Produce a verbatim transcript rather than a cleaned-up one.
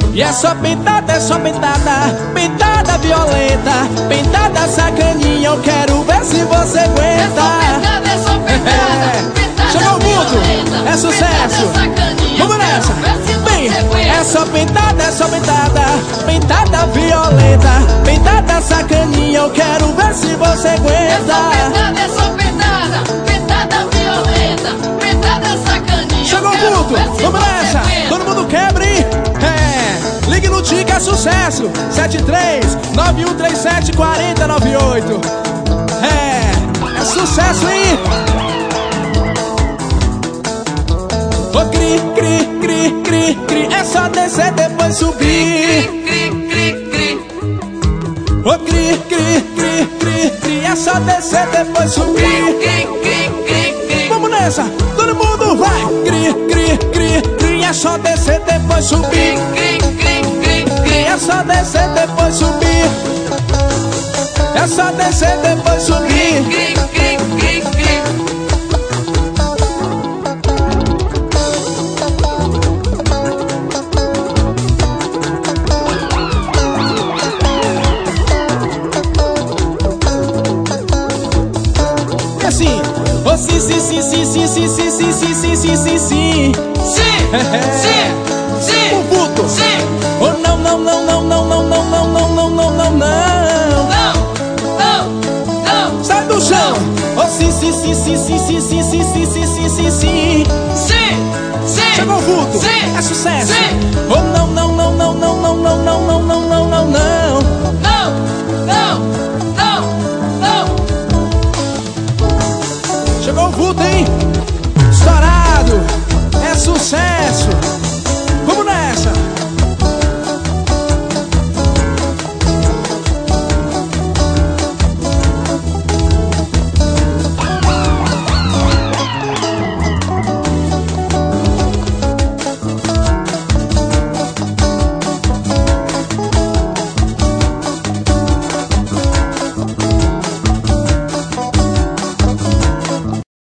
E é só pintada, é só pintada, pintada violenta, pintada sacaninha, eu quero ver se você aguenta. É só pintada, é só pintada, chegou o vulto, é sucesso. Vamos nessa. Bem, é só pintada, é só pintada, pintada violenta, pintada sacaninha, eu quero ver se você aguenta. É só pintada, é só pintada, pintada violenta, pintada sacaninha. Chegou o vulto, vamos nessa. Todo mundo quebra, hein? É, ligue no Tica, é sucesso. Sete três nove um três sete quatro zero nove oito. É, é sucesso, hein? Ô, cri, cri, cri, cri, cri, é só descer, depois subir. Cri, cri, cri. Ô, cri, cri, cri, cri, cri, é só descer, depois subir. Cri, cri, cri, cri. Vamos nessa, todo mundo vai. Cri, cri, cri, cri, é só descer, depois subir. Cri, cri, cri, cri. É só descer, depois subir. É só descer, depois subir. Cri, cri, cri, cri. E assim, oh, sim, sim, sim, sim, sim, sim, sim, sim, sim, sim, sim, sim, sim. Sim, sim, sim. O vulto. Sim. Oh, não, não, não, não, não, não, não, não, não, não, não, não, não. Não, não, não. Sai do chão. Oh, sim, sim, sim, sim, sim, sim, sim, sim, sim, sim, sim, sim, sim. Sim, sim. Chegou o vulto. Sim. É sucesso. Sim. Oh,